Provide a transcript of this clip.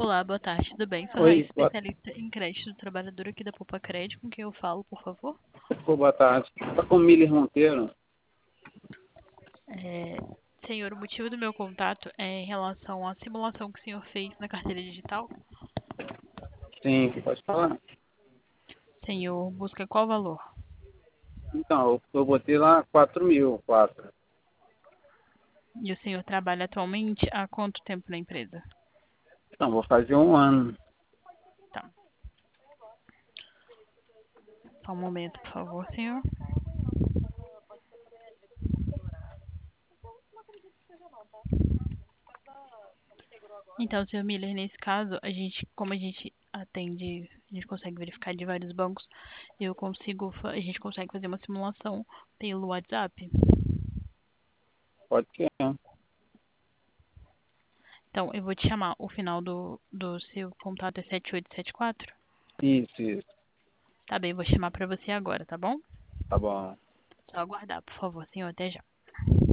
Olá, boa tarde, tudo bem? Sou Raíssa, Oi, especialista em crédito do trabalhador aqui da Poupa Crédito, com quem eu falo, por favor. boa tarde. Está com Mili Monteiro? É, Senhor, o motivo do meu contato é em relação à simulação que o senhor fez na carteira digital. Sim, pode falar. Senhor, busca qual valor? Então, eu botei lá 4.000, 4. E o senhor trabalha atualmente há quanto tempo na empresa? Então, vou fazer um ano. Tá. Só um momento, por favor, senhor. Então, senhor Miller, nesse caso, como a gente atende, a gente consegue verificar de vários bancos, a gente consegue fazer uma simulação pelo WhatsApp. Pode ser. Então, eu vou te chamar. O final do seu contato é 7874. Isso. Tá bem, eu vou chamar pra você agora, tá bom? Tá bom. Só aguardar, por favor, senhor. Até já.